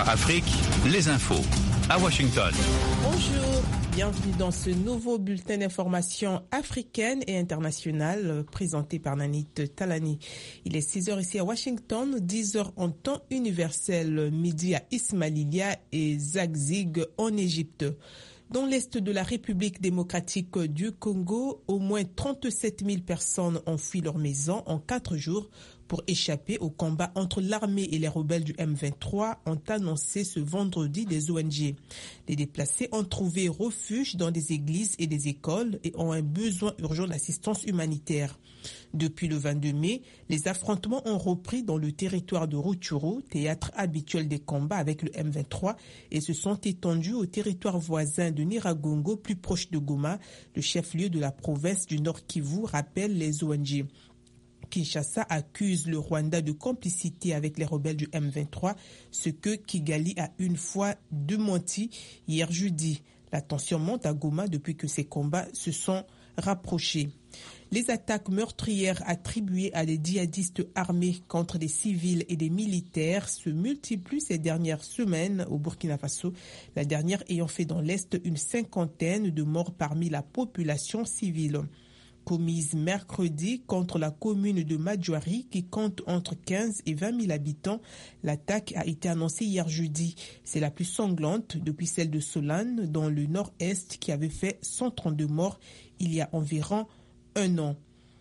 Afrique, les infos. À Washington. Bonjour, bienvenue dans ce nouveau bulletin d'information africaine et internationale présenté par Nanit Talani. Il est 6h ici à Washington, 10h en temps universel, midi à Ismailia et Zagzig en Égypte. Dans l'est de la République démocratique du Congo, au moins 37 000 personnes ont fui leur maison en 4 jours pour échapper au combat entre l'armée et les rebelles du M23, ont annoncé ce vendredi des ONG. Les déplacés ont trouvé refuge dans des églises et des écoles et ont un besoin urgent d'assistance humanitaire. Depuis le 22 mai, les affrontements ont repris dans le territoire de Rutshuru, théâtre habituel des combats avec le M23, et se sont étendus au territoire voisin de Nyiragongo, plus proche de Goma, le chef-lieu de la province du Nord Kivu, rappellent les ONG. Kinshasa accuse le Rwanda de complicité avec les rebelles du M23, ce que Kigali a une fois démenti hier jeudi. La tension monte à Goma depuis que ces combats se sont rapprochés. Les attaques meurtrières attribuées à des djihadistes armés contre des civils et des militaires se multiplient ces dernières semaines au Burkina Faso, la dernière ayant fait dans l'Est une 50aine de morts parmi la population civile. Commise mercredi contre la commune de Madjouari qui compte entre 15 et 20 000 habitants. L'attaque a été annoncée hier jeudi. C'est la plus sanglante depuis celle de Solane dans le nord-est qui avait fait 132 morts il y a environ un an.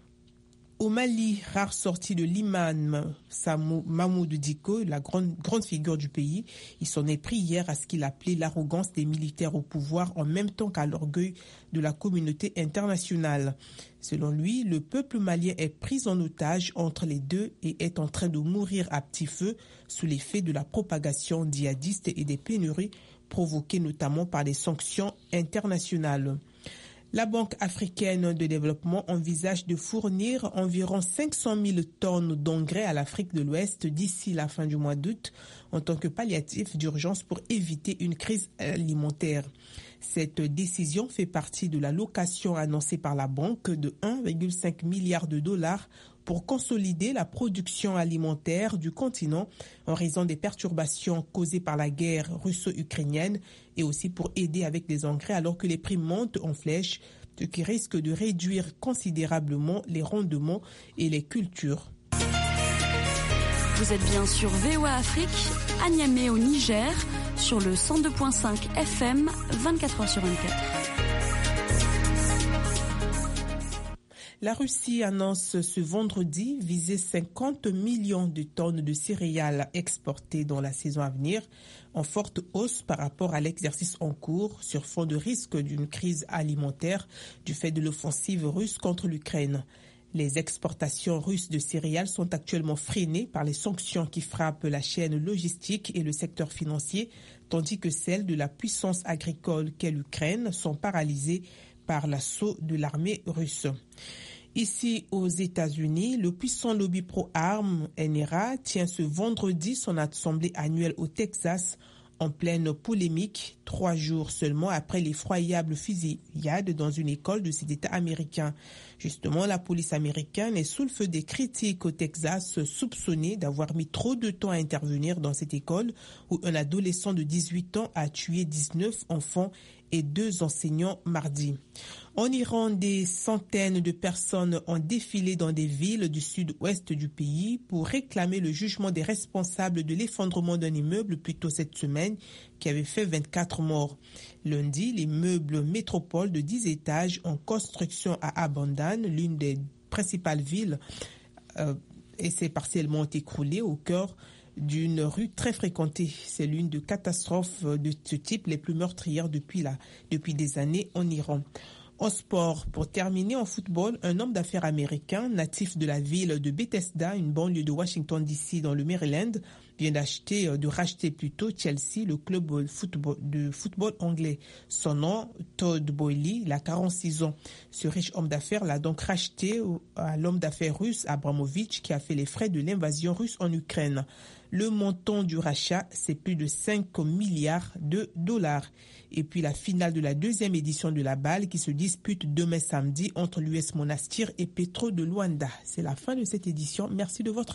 Au Mali, rare sortie de l'imam Mahmoud Dicko, la grande figure du pays, il s'en est pris hier à ce qu'il appelait l'arrogance des militaires au pouvoir en même temps qu'à l'orgueil de la communauté internationale. Selon lui, le peuple malien est pris en otage entre les deux et est en train de mourir à petit feu sous l'effet de la propagation djihadiste et des pénuries provoquées notamment par les sanctions internationales. La Banque africaine de développement envisage de fournir environ 500 000 tonnes d'engrais à l'Afrique de l'Ouest d'ici la fin du mois d'août en tant que palliatif d'urgence pour éviter une crise alimentaire. Cette décision fait partie de la location annoncée par la banque de 1,5 milliard de dollars pour consolider la production alimentaire du continent en raison des perturbations causées par la guerre russo-ukrainienne et aussi pour aider avec des engrais alors que les prix montent en flèche, ce qui risque de réduire considérablement les rendements et les cultures. Vous êtes bien sur VOA Afrique, à Niamey au Niger, sur le 102.5 FM, 24h sur 24. La Russie annonce ce vendredi viser 50 millions de tonnes de céréales exportées dans la saison à venir, en forte hausse par rapport à l'exercice en cours sur fond de risque d'une crise alimentaire du fait de l'offensive russe contre l'Ukraine. Les exportations russes de céréales sont actuellement freinées par les sanctions qui frappent la chaîne logistique et le secteur financier, tandis que celles de la puissance agricole qu'est l'Ukraine sont paralysées par l'assaut de l'armée russe. Ici aux États-Unis, le puissant lobby pro-armes NRA tient ce vendredi son assemblée annuelle au Texas en pleine polémique, 3 jours seulement après l'effroyable fusillade dans une école de cet État américain. Justement, la police américaine est sous le feu des critiques au Texas, soupçonnée d'avoir mis trop de temps à intervenir dans cette école où un adolescent de 18 ans a tué 19 enfants et 2 enseignants mardi. En Iran, des centaines de personnes ont défilé dans des villes du sud-ouest du pays pour réclamer le jugement des responsables de l'effondrement d'un immeuble plus tôt cette semaine qui avait fait 24 morts. Lundi, l'immeuble métropole de 10 étages en construction à Abandan, l'une des principales villes, et s'est partiellement écroulé au cœur d'une rue très fréquentée. C'est l'une des catastrophes de ce type les plus meurtrières depuis des années en Iran. En sport, pour terminer en football, un homme d'affaires américain, natif de la ville de Bethesda, une banlieue de Washington DC dans le Maryland, vient de racheter plutôt Chelsea, le club de football anglais. Son nom, Todd Boehly, il a 46 ans. Ce riche homme d'affaires l'a donc racheté à l'homme d'affaires russe Abramovich qui a fait les frais de l'invasion russe en Ukraine. Le montant du rachat, c'est plus de 5 milliards de dollars. Et puis la finale de la 2e édition de la balle qui se dispute demain samedi entre l'US Monastir et Petro de Luanda. C'est la fin de cette édition. Merci de votre